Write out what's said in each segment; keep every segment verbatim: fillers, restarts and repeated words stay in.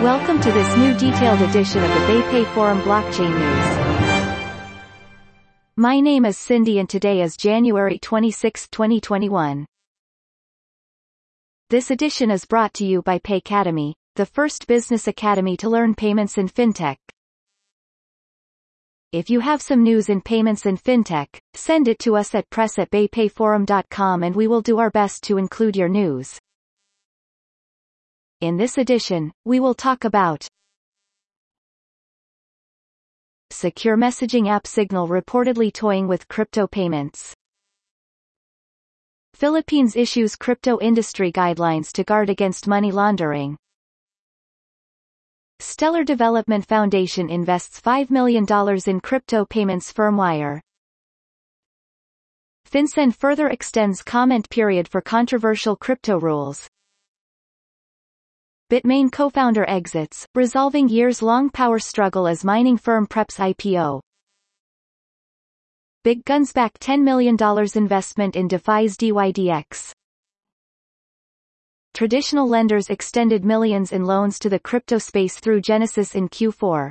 Welcome to this new detailed edition of the BayPay Forum Blockchain News. My name is Cindy and today is January twenty-sixth, twenty twenty-one. This edition is brought to you by Paycademy, the first business academy to learn payments in fintech. If you have some news in payments and fintech, send it to us at press at baypayforum dot com and we will do our best to include your news. In this edition, we will talk about secure messaging app Signal reportedly toying with crypto payments. Philippines issues crypto industry guidelines to guard against money laundering. Stellar Development Foundation invests five million dollars in crypto payments firm Wyre. FinCEN further extends comment period for controversial crypto rules. Bitmain co-founder exits, resolving years-long power struggle as mining firm preps I P O. Big Guns back ten million dollars investment in DeFi's D Y D X. Traditional lenders extended millions in loans to the crypto space through Genesis in Q four.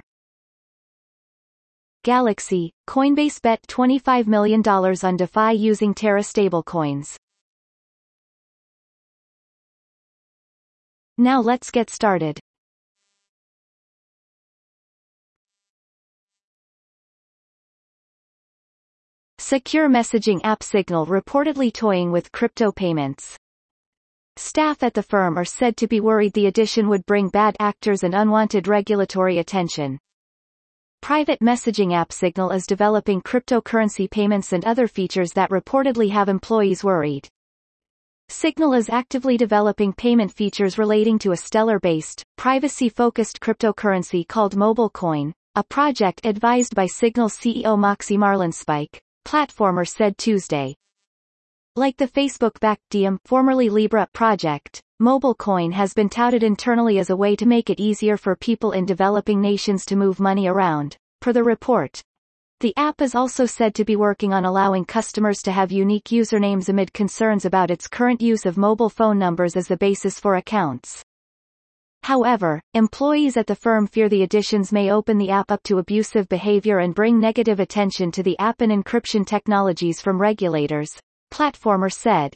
Galaxy, Coinbase bet twenty-five million dollars on DeFi using Terra stablecoins. Now let's get started. Secure messaging app Signal reportedly toying with crypto payments. Staff at the firm are said to be worried the addition would bring bad actors and unwanted regulatory attention. Private messaging app Signal is developing cryptocurrency payments and other features that reportedly have employees worried. Signal is actively developing payment features relating to a Stellar-based, privacy-focused cryptocurrency called MobileCoin, a project advised by Signal C E O Moxie Marlinspike, Platformer said Tuesday. Like the Facebook-backed Diem, formerly Libra, project, MobileCoin has been touted internally as a way to make it easier for people in developing nations to move money around, per the report. The app is also said to be working on allowing customers to have unique usernames amid concerns about its current use of mobile phone numbers as the basis for accounts. However, employees at the firm fear the additions may open the app up to abusive behavior and bring negative attention to the app and encryption technologies from regulators, Platformer said.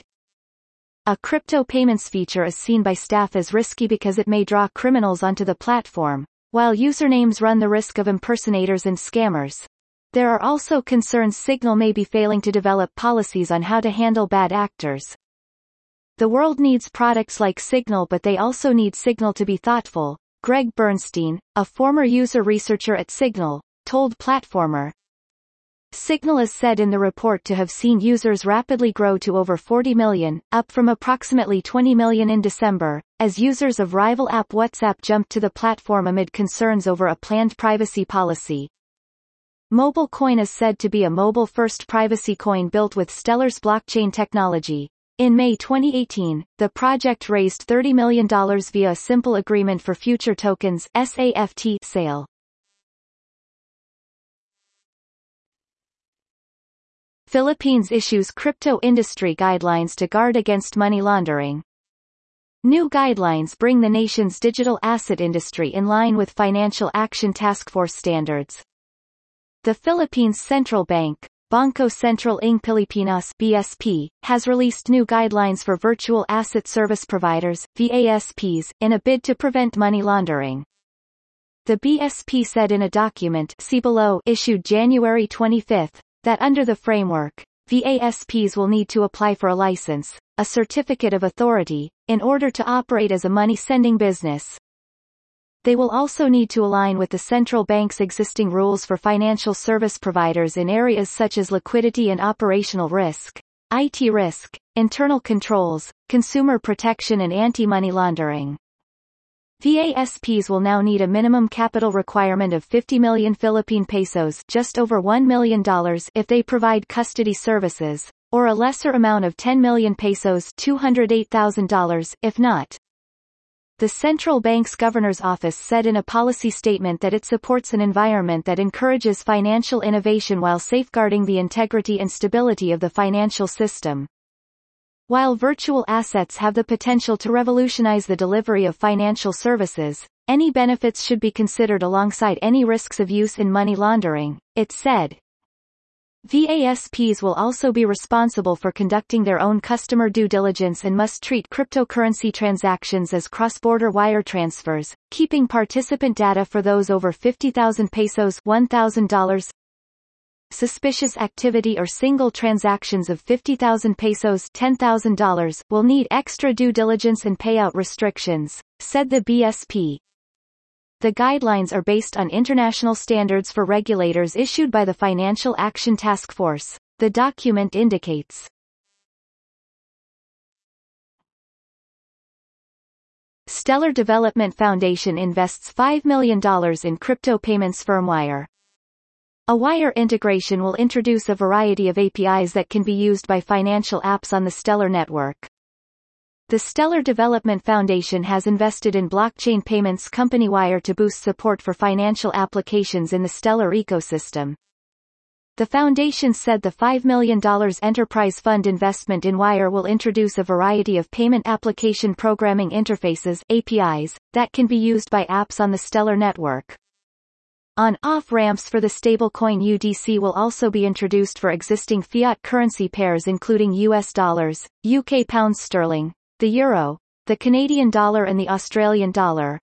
A crypto payments feature is seen by staff as risky because it may draw criminals onto the platform, while usernames run the risk of impersonators and scammers. There are also concerns Signal may be failing to develop policies on how to handle bad actors. The world needs products like Signal, but they also need Signal to be thoughtful, Greg Bernstein, a former user researcher at Signal, told Platformer. Signal is said in the report to have seen users rapidly grow to over forty million, up from approximately twenty million in December, as users of rival app WhatsApp jumped to the platform amid concerns over a planned privacy policy. MobileCoin is said to be a mobile-first privacy coin built with Stellar's blockchain technology. In May twenty eighteen, the project raised thirty million dollars via a simple agreement for future tokens (S A F T) sale. Philippines issues crypto industry guidelines to guard against money laundering. New guidelines bring the nation's digital asset industry in line with Financial Action Task Force standards. The Philippines Central Bank, Bangko Sentral ng Pilipinas (B S P), has released new guidelines for virtual asset service providers (V A S Ps) in a bid to prevent money laundering. The B S P said in a document see below issued January twenty-fifth, that under the framework, V A S Ps will need to apply for a license, a certificate of authority, in order to operate as a money-sending business. They will also need to align with the central bank's existing rules for financial service providers in areas such as liquidity and operational risk, I T risk, internal controls, consumer protection and anti-money laundering. V A S Ps will now need a minimum capital requirement of fifty million Philippine pesos, just over one million dollars, if they provide custody services, or a lesser amount of ten million pesos, two hundred eight thousand dollars, if not. The central bank's governor's office said in a policy statement that it supports an environment that encourages financial innovation while safeguarding the integrity and stability of the financial system. While virtual assets have the potential to revolutionize the delivery of financial services, any benefits should be considered alongside any risks of use in money laundering, it said. V A S Ps will also be responsible for conducting their own customer due diligence and must treat cryptocurrency transactions as cross-border wire transfers, keeping participant data for those over fifty thousand pesos one thousand dollars. Suspicious activity or single transactions of fifty thousand pesos ten thousand dollars will need extra due diligence and payout restrictions, said the B S P. The guidelines are based on international standards for regulators issued by the Financial Action Task Force, the document indicates. Stellar Development Foundation invests five million dollars in crypto payments firm Wire. A Wire integration will introduce a variety of A P Is that can be used by financial apps on the Stellar network. The Stellar Development Foundation has invested in blockchain payments company Wire to boost support for financial applications in the Stellar ecosystem. The foundation said the five million dollars enterprise fund investment in Wire will introduce a variety of payment application programming interfaces A P Is that can be used by apps on the Stellar network. On-off ramps for the stablecoin U D C will also be introduced for existing fiat currency pairs including U S dollars, U K pounds sterling, the euro, the Canadian dollar and the Australian dollar.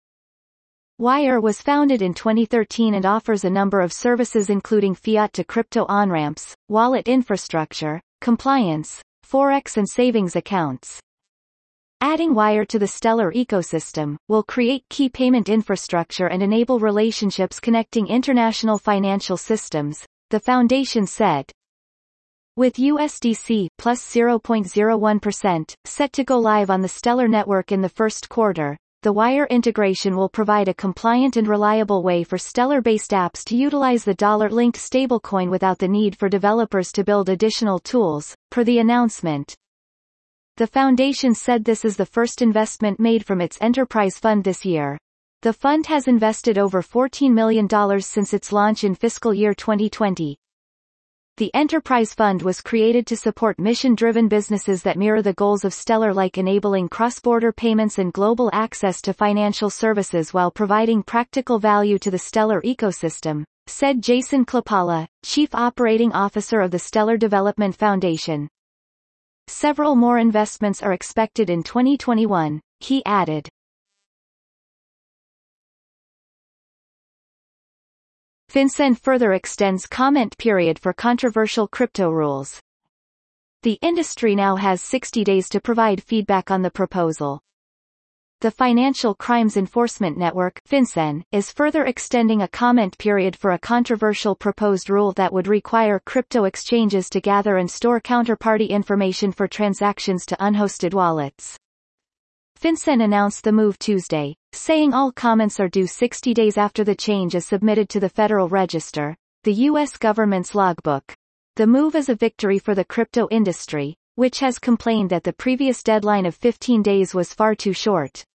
Wire was founded in twenty thirteen and offers a number of services including fiat to crypto on-ramps, wallet infrastructure, compliance, forex and savings accounts. Adding Wire to the Stellar ecosystem will create key payment infrastructure and enable relationships connecting international financial systems, the foundation said. With U S D C plus zero point zero one percent set to go live on the Stellar network in the first quarter, the Wire integration will provide a compliant and reliable way for Stellar-based apps to utilize the dollar-linked stablecoin without the need for developers to build additional tools, per the announcement. The foundation said this is the first investment made from its enterprise fund this year. The fund has invested over fourteen million dollars since its launch in fiscal year twenty twenty. The Enterprise Fund was created to support mission-driven businesses that mirror the goals of Stellar, like enabling cross-border payments and global access to financial services while providing practical value to the Stellar ecosystem, said Jason Klapala, Chief Operating Officer of the Stellar Development Foundation. Several more investments are expected in twenty twenty-one, he added. FinCEN further extends comment period for controversial crypto rules. The industry now has sixty days to provide feedback on the proposal. The Financial Crimes Enforcement Network (FinCEN) is further extending a comment period for a controversial proposed rule that would require crypto exchanges to gather and store counterparty information for transactions to unhosted wallets. FinCEN announced the move Tuesday, saying all comments are due sixty days after the change is submitted to the Federal Register, the U S government's logbook. The move is a victory for the crypto industry, which has complained that the previous deadline of fifteen days was far too short.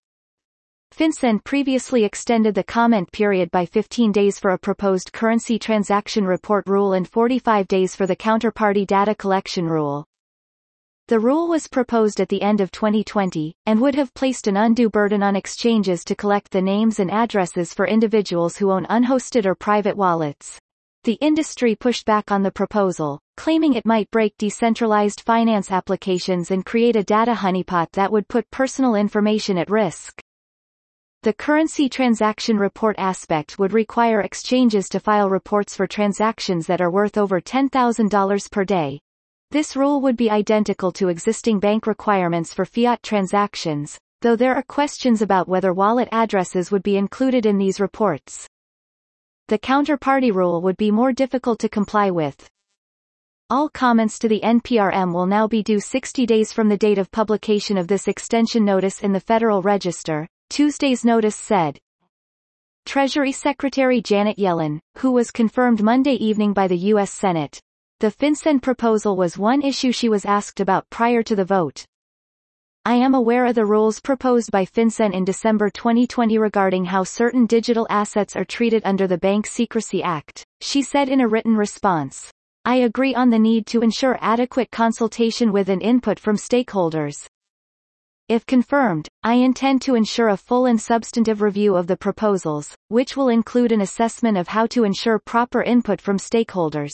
FinCEN previously extended the comment period by fifteen days for a proposed currency transaction report rule and forty-five days for the counterparty data collection rule. The rule was proposed at the end of twenty twenty, and would have placed an undue burden on exchanges to collect the names and addresses for individuals who own unhosted or private wallets. The industry pushed back on the proposal, claiming it might break decentralized finance applications and create a data honeypot that would put personal information at risk. The currency transaction report aspect would require exchanges to file reports for transactions that are worth over ten thousand dollars per day. This rule would be identical to existing bank requirements for fiat transactions, though there are questions about whether wallet addresses would be included in these reports. The counterparty rule would be more difficult to comply with. All comments to the N P R M will now be due sixty days from the date of publication of this extension notice in the Federal Register, Tuesday's notice said. Treasury Secretary Janet Yellen, who was confirmed Monday evening by the U S Senate. The FinCEN proposal was one issue she was asked about prior to the vote. I am aware of the rules proposed by FinCEN in December twenty twenty regarding how certain digital assets are treated under the Bank Secrecy Act, she said in a written response. I agree on the need to ensure adequate consultation with and input from stakeholders. If confirmed, I intend to ensure a full and substantive review of the proposals, which will include an assessment of how to ensure proper input from stakeholders.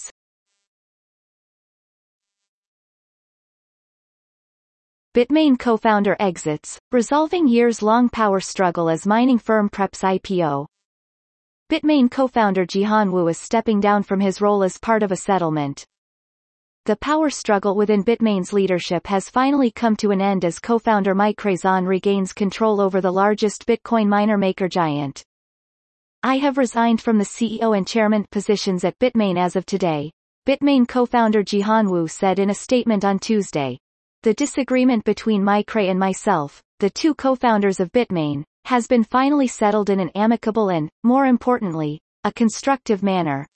Bitmain co-founder exits, resolving years-long power struggle as mining firm preps I P O. Bitmain co-founder Jihan Wu is stepping down from his role as part of a settlement. The power struggle within Bitmain's leadership has finally come to an end as co-founder Micray Zhan regains control over the largest Bitcoin miner maker giant. I have resigned from the C E O and chairman positions at Bitmain as of today, Bitmain co-founder Jihan Wu said in a statement on Tuesday. The disagreement between Micray and myself, the two co-founders of Bitmain, has been finally settled in an amicable and, more importantly, a constructive manner.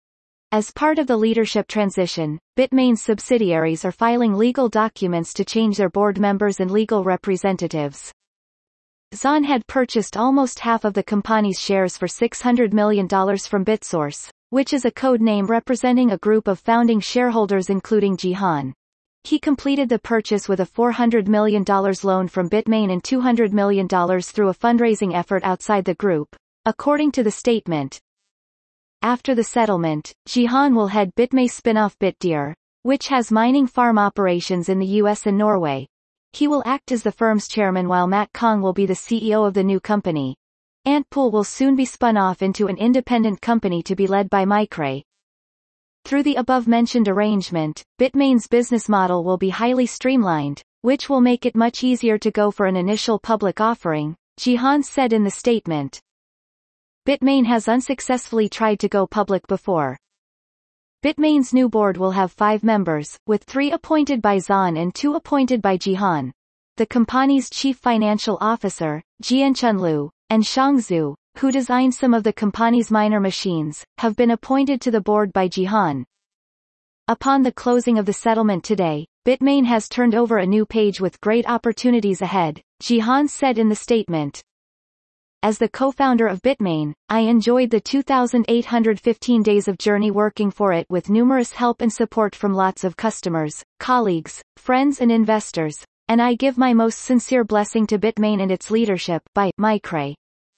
As part of the leadership transition, Bitmain's subsidiaries are filing legal documents to change their board members and legal representatives. Zhan had purchased almost half of the company's shares for six hundred million dollars from BitSource, which is a code name representing a group of founding shareholders including Jihan. He completed the purchase with a four hundred million dollars loan from Bitmain and two hundred million dollars through a fundraising effort outside the group, according to the statement. After the settlement, Jihan will head Bitmain's spin-off Bitdeer, which has mining farm operations in the U S and Norway. He will act as the firm's chairman while Matt Kong will be the C E O of the new company. Antpool will soon be spun off into an independent company to be led by Micray. Through the above-mentioned arrangement, Bitmain's business model will be highly streamlined, which will make it much easier to go for an initial public offering, Jihan said in the statement. Bitmain has unsuccessfully tried to go public before. Bitmain's new board will have five members, with three appointed by Zhan and two appointed by Jihan. The company's chief financial officer, Jianchun Liu, and Shang Zhu, who designed some of the company's miner machines, have been appointed to the board by Jihan. Upon the closing of the settlement today, Bitmain has turned over a new page with great opportunities ahead, Jihan said in the statement. As the co-founder of Bitmain, I enjoyed the two thousand eight hundred fifteen days of journey working for it with numerous help and support from lots of customers, colleagues, friends and investors, and I give my most sincere blessing to Bitmain and its leadership, by Micray.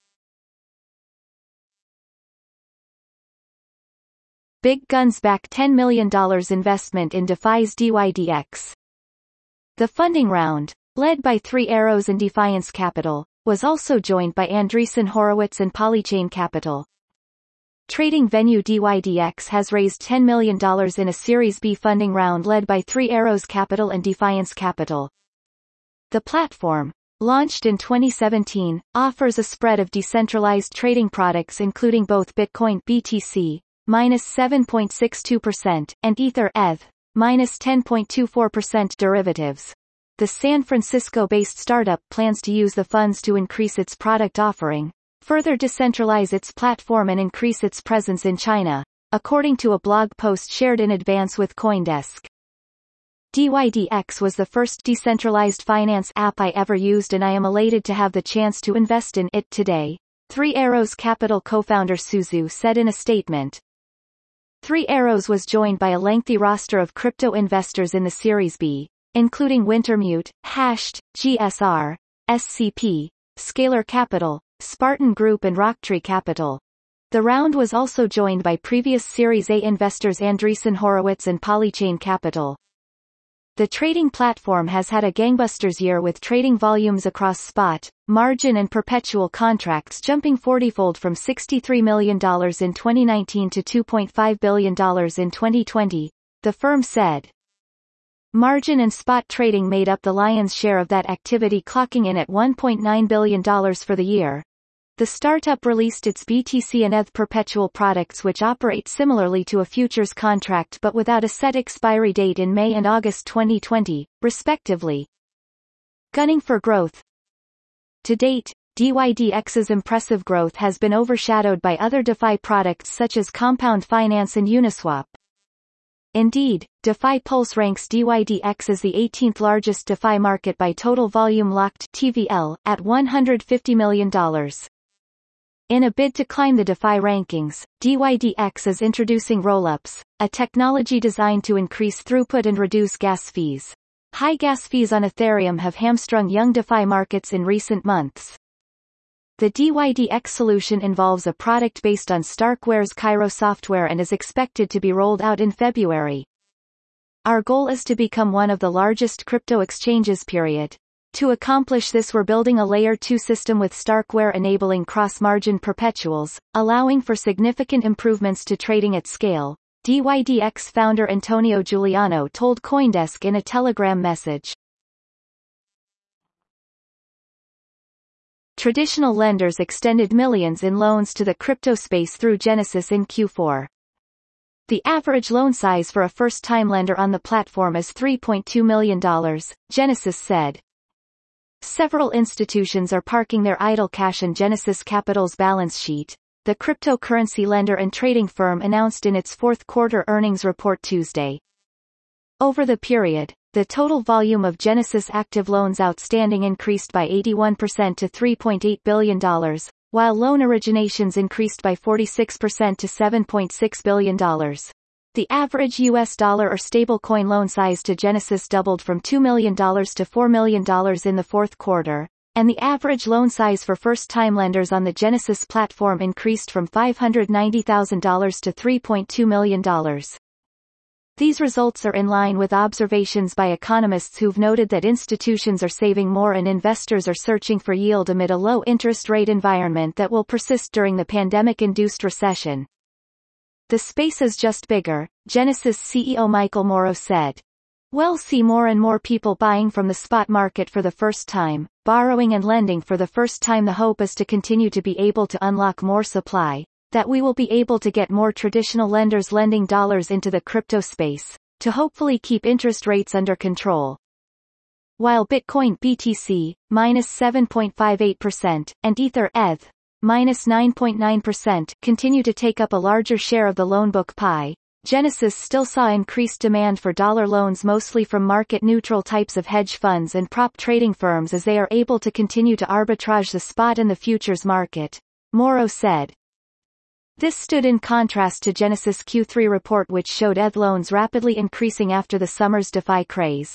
Big Guns back ten million dollars investment in DeFi's D Y D X. The funding round, led by Three Arrows and Defiance Capital, was also joined by Andreessen Horowitz and Polychain Capital. Trading venue D Y D X has raised ten million dollars in a Series B funding round led by Three Arrows Capital and Defiance Capital. The platform, launched in twenty seventeen, offers a spread of decentralized trading products including both Bitcoin B T C, minus seven point six two percent, and Ether E T H, minus ten point two four percent derivatives. The San Francisco-based startup plans to use the funds to increase its product offering, further decentralize its platform and increase its presence in China, according to a blog post shared in advance with CoinDesk. D Y D X was the first decentralized finance app I ever used and I am elated to have the chance to invest in it today, Three Arrows Capital co-founder Suzu said in a statement. Three Arrows was joined by a lengthy roster of crypto investors in the Series B, including Wintermute, Hashed, G S R, S C P, Scalar Capital, Spartan Group and Rocktree Capital. The round was also joined by previous Series A investors Andreessen Horowitz and Polychain Capital. The trading platform has had a gangbusters year with trading volumes across spot, margin and perpetual contracts jumping forty-fold from sixty-three million dollars in twenty nineteen to two point five billion dollars in twenty twenty, the firm said. Margin and spot trading made up the lion's share of that activity, clocking in at one point nine billion dollars for the year. The startup released its B T C and E T H perpetual products which operate similarly to a futures contract but without a set expiry date in May and August twenty twenty, respectively. Gunning for growth. To date, D Y D X's impressive growth has been overshadowed by other DeFi products such as Compound Finance and Uniswap. Indeed, DeFi Pulse ranks D Y D X as the eighteenth largest DeFi market by total volume locked T V L, at one hundred fifty million dollars. In a bid to climb the DeFi rankings, D Y D X is introducing rollups, a technology designed to increase throughput and reduce gas fees. High gas fees on Ethereum have hamstrung young DeFi markets in recent months. The D Y D X solution involves a product based on Starkware's Cairo software and is expected to be rolled out in February. Our goal is to become one of the largest crypto exchanges. Period. To accomplish this, we're building a layer two system with Starkware enabling cross-margin perpetuals, allowing for significant improvements to trading at scale, D Y D X founder Antonio Giuliano told CoinDesk in a Telegram message. Traditional lenders extended millions in loans to the crypto space through Genesis in Q four. The average loan size for a first-time lender on the platform is three point two million dollars, Genesis said. Several institutions are parking their idle cash in Genesis Capital's balance sheet, the cryptocurrency lender and trading firm announced in its fourth quarter earnings report Tuesday. Over the period, the total volume of Genesis active loans outstanding increased by eighty-one percent to three point eight billion dollars, while loan originations increased by forty-six percent to seven point six billion dollars. The average U S dollar or stablecoin loan size to Genesis doubled from two million dollars to four million dollars in the fourth quarter, and the average loan size for first-time lenders on the Genesis platform increased from five hundred ninety thousand dollars to three point two million dollars. These results are in line with observations by economists who've noted that institutions are saving more and investors are searching for yield amid a low interest rate environment that will persist during the pandemic-induced recession. The space is just bigger, Genesis C E O Michael Morrow said. We'll see more and more people buying from the spot market for the first time, borrowing and lending for the first time. The hope is to continue to be able to unlock more supply, that we will be able to get more traditional lenders lending dollars into the crypto space, to hopefully keep interest rates under control. While Bitcoin B T C, minus seven point five eight percent, and Ether E T H, minus nine point nine percent, continue to take up a larger share of the loan book pie, Genesis still saw increased demand for dollar loans mostly from market-neutral types of hedge funds and prop trading firms as they are able to continue to arbitrage the spot and the futures market, Morrow said. This stood in contrast to Genesis Q three report, which showed E T H loans rapidly increasing after the summer's DeFi craze.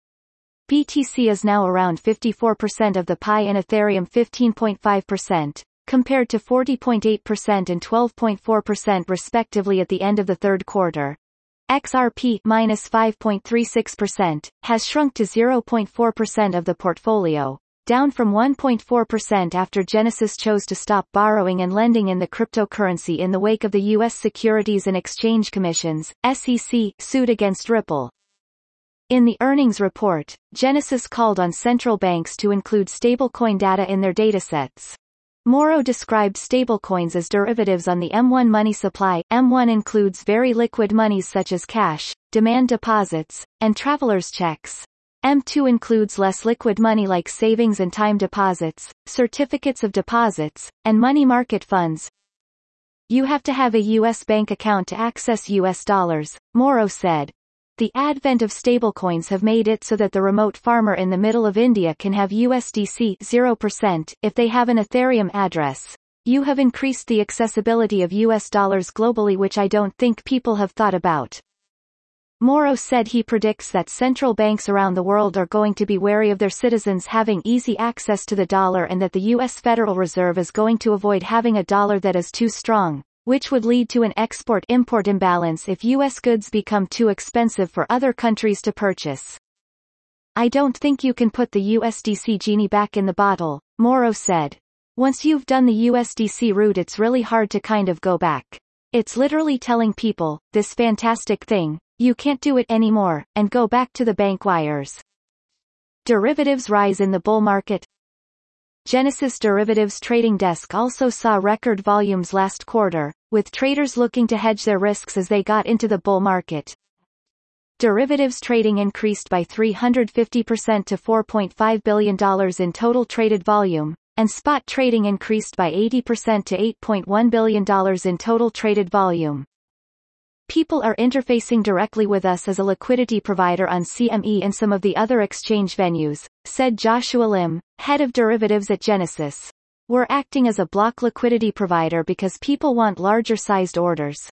B T C is now around fifty-four percent of the pie and Ethereum fifteen point five percent, compared to forty point eight percent and twelve point four percent respectively at the end of the third quarter. X R P minus five point three six percent, has shrunk to zero point four percent of the portfolio, down from one point four percent after Genesis chose to stop borrowing and lending in the cryptocurrency in the wake of the U S Securities and Exchange Commission's S E C suit against Ripple. In the earnings report, Genesis called on central banks to include stablecoin data in their datasets. Morrow described stablecoins as derivatives on the M one money supply. M one includes very liquid monies such as cash, demand deposits, and traveler's checks. M two includes less liquid money like savings and time deposits, certificates of deposits, and money market funds. You have to have a U S bank account to access U S dollars, Morrow said. The advent of stablecoins have made it so that the remote farmer in the middle of India can have U S D C zero percent if they have an Ethereum address. You have increased the accessibility of U S dollars globally, which I don't think people have thought about. Morrow said he predicts that central banks around the world are going to be wary of their citizens having easy access to the dollar and that the U S Federal Reserve is going to avoid having a dollar that is too strong, which would lead to an export-import imbalance if U S goods become too expensive for other countries to purchase. I don't think you can put the U S D C genie back in the bottle, Morrow said. Once you've done the U S D C route, it's really hard to kind of go back. It's literally telling people, this fantastic thing, you can't do it anymore, and go back to the bank wires. Derivatives rise in the bull market. Genesis Derivatives trading desk also saw record volumes last quarter, with traders looking to hedge their risks as they got into the bull market. Derivatives trading increased by three hundred fifty percent to four point five billion dollars in total traded volume, and spot trading increased by eighty percent to eight point one billion dollars in total traded volume. People are interfacing directly with us as a liquidity provider on C M E and some of the other exchange venues, said Joshua Lim, head of derivatives at Genesis. We're acting as a block liquidity provider because people want larger-sized orders.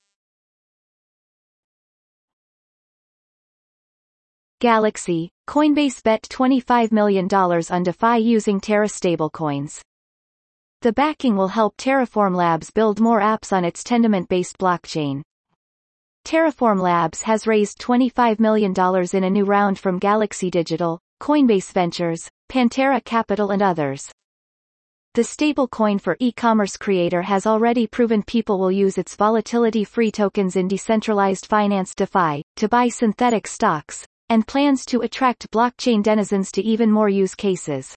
Galaxy, Coinbase bet twenty-five million dollars on DeFi using Terra stablecoins. The backing will help Terraform Labs build more apps on its Tendermint-based blockchain. Terraform Labs has raised twenty-five million dollars in a new round from Galaxy Digital, Coinbase Ventures, Pantera Capital and others. The stablecoin for e-commerce creator has already proven people will use its volatility-free tokens in decentralized finance DeFi, to buy synthetic stocks, and plans to attract blockchain denizens to even more use cases.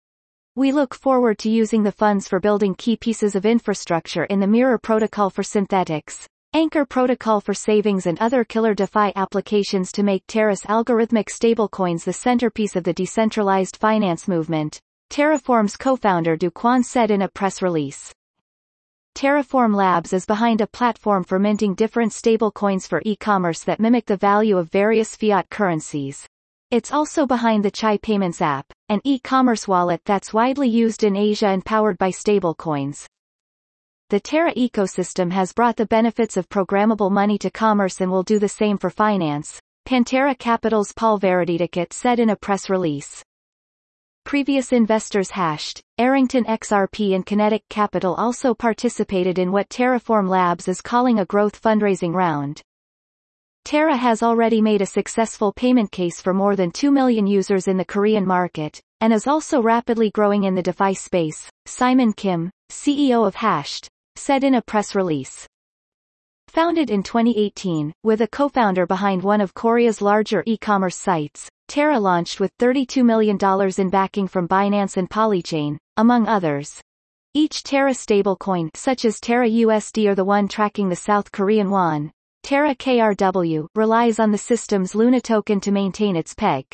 We look forward to using the funds for building key pieces of infrastructure in the Mirror protocol for synthetics, Anchor protocol for savings and other killer DeFi applications to make Terra's algorithmic stablecoins the centerpiece of the decentralized finance movement, Terraform's co-founder Do Kwon said in a press release. Terraform Labs is behind a platform for minting different stablecoins for e-commerce that mimic the value of various fiat currencies. It's also behind the Chai Payments app, an e-commerce wallet that's widely used in Asia and powered by stablecoins. The Terra ecosystem has brought the benefits of programmable money to commerce and will do the same for finance, Pantera Capital's Paul Veredict said in a press release. Previous investors Hashed, Arrington X R P and Kinetic Capital also participated in what Terraform Labs is calling a growth fundraising round. Terra has already made a successful payment case for more than two million users in the Korean market, and is also rapidly growing in the DeFi space, Simon Kim, C E O of Hashed, said in a press release. Founded in twenty eighteen, with a co-founder behind one of Korea's larger e-commerce sites, Terra launched with thirty-two million dollars in backing from Binance and Polychain, among others. Each Terra stablecoin, such as Terra U S D or the one tracking the South Korean won, Terra K R W, relies on the system's Luna token to maintain its peg.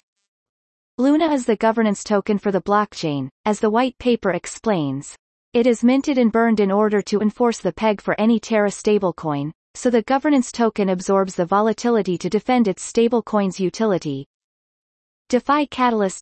Luna is the governance token for the blockchain, as the white paper explains. It is minted and burned in order to enforce the peg for any Terra stablecoin, so the governance token absorbs the volatility to defend its stablecoin's utility. DeFi Catalyst.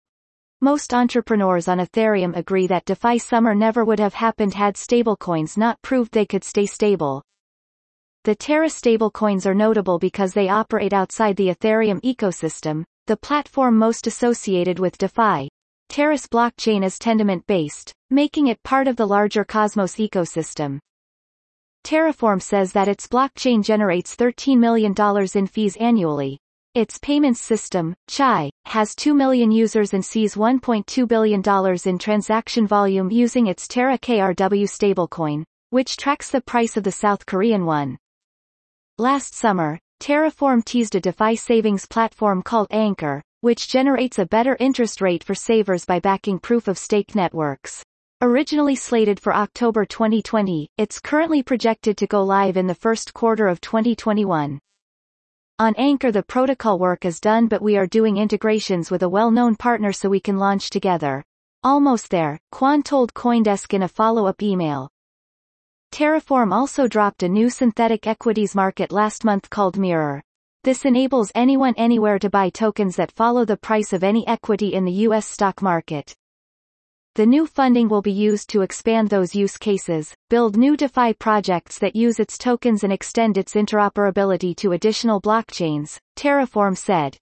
Most entrepreneurs on Ethereum agree that DeFi summer never would have happened had stablecoins not proved they could stay stable. The Terra stablecoins are notable because they operate outside the Ethereum ecosystem, the platform most associated with DeFi. Terra's blockchain is Tendermint-based, making it part of the larger Cosmos ecosystem. Terraform says that its blockchain generates thirteen million dollars in fees annually. Its payments system, Chai, has two million users and sees one point two billion dollars in transaction volume using its Terra K R W stablecoin, which tracks the price of the South Korean won. Last summer, Terraform teased a DeFi savings platform called Anchor, which generates a better interest rate for savers by backing proof-of-stake networks. Originally slated for October twenty twenty, it's currently projected to go live in the first quarter of twenty twenty-one. On Anchor the protocol work is done, but we are doing integrations with a well-known partner so we can launch together. Almost there, Kwon told CoinDesk in a follow-up email. Terraform also dropped a new synthetic equities market last month called Mirror. This enables anyone anywhere to buy tokens that follow the price of any equity in the U S stock market. The new funding will be used to expand those use cases, build new DeFi projects that use its tokens and extend its interoperability to additional blockchains, Terraform said.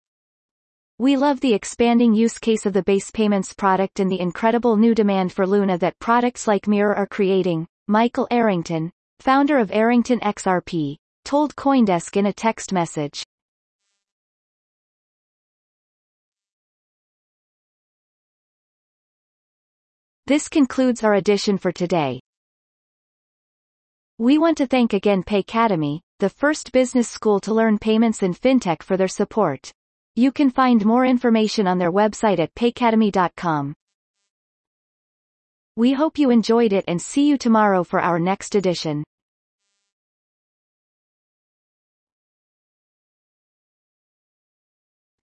We love the expanding use case of the base payments product and the incredible new demand for Luna that products like Mirror are creating, Michael Arrington, founder of Arrington X R P, told CoinDesk in a text message. This concludes our edition for today. We want to thank again Paycademy, the first business school to learn payments and fintech, for their support. You can find more information on their website at paycademy dot com. We hope you enjoyed it and see you tomorrow for our next edition.